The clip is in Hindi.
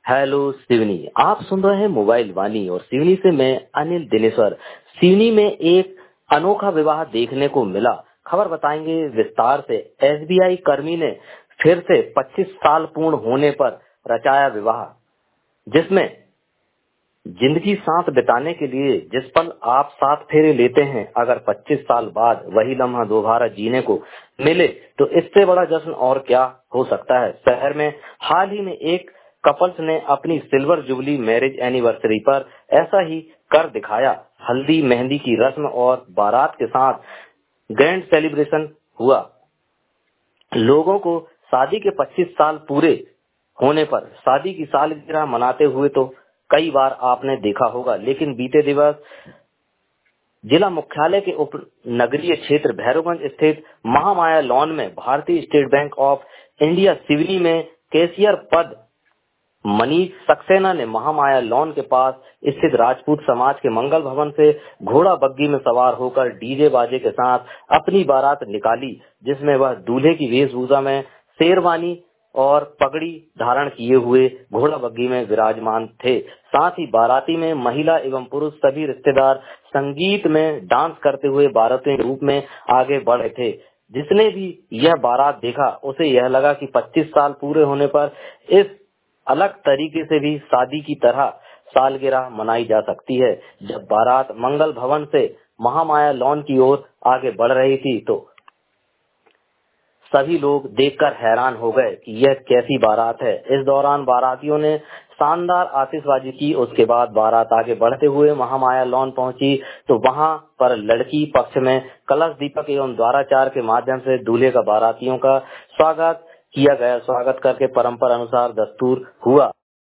हेलो सिवनी। आप सुन रहे हैं मोबाइल वाणी और सिवनी से मैं अनिल दिनेश्वर। सिवनी में एक अनोखा विवाह देखने को मिला, खबर बताएंगे विस्तार से। एसबीआई कर्मी ने फिर से 25 साल पूर्ण होने पर रचाया विवाह, जिसमें जिंदगी साथ बिताने के लिए जिस पल आप साथ फेरे लेते हैं, अगर 25 साल बाद वही लम्हा दोबारा जीने को मिले तो इससे बड़ा जश्न और क्या हो सकता है। शहर में हाल ही में एक कपल्स ने अपनी सिल्वर जुबली मैरिज एनिवर्सरी पर ऐसा ही कर दिखाया। हल्दी मेहंदी की रस्म और बारात के साथ ग्रैंड सेलिब्रेशन हुआ। लोगों को शादी के 25 साल पूरे होने पर शादी की सालगिरह मनाते हुए तो कई बार आपने देखा होगा, लेकिन बीते दिवस जिला मुख्यालय के उप नगरीय क्षेत्र भैरवगंज स्थित महामाया लॉन में भारतीय State Bank of India Seoni में कैशियर पद मनीष सक्सेना ने महामाया लॉन के पास स्थित राजपूत समाज के मंगल भवन से घोड़ा बग्गी में सवार होकर डीजे बाजे के साथ अपनी बारात निकाली, जिसमें वह दूल्हे की वेशभूषा में शेरवानी और पगड़ी धारण किए हुए घोड़ा बग्गी में विराजमान थे। साथ ही बाराती में महिला एवं पुरुष सभी रिश्तेदार संगीत में डांस करते हुए बाराती के रूप में आगे बढ़ रहे थे। जिसने भी यह बारात देखा उसे यह लगा कि 25 साल पूरे होने पर इस अलग तरीके से भी शादी की तरह सालगिरह मनाई जा सकती है। जब बारात मंगल भवन से महामाया लॉन की ओर आगे बढ़ रही थी तो सभी लोग देखकर हैरान हो गए कि यह कैसी बारात है। इस दौरान बारातियों ने शानदार आतिशबाजी की। उसके बाद बारात आगे बढ़ते हुए महामाया लॉन पहुंची तो वहां पर लड़की पक्ष में कलश दीपक एवं द्वाराचार के माध्यम से दूल्हे का बारातियों का स्वागत किया गया। स्वागत करके परंपरा अनुसार दस्तूर हुआ।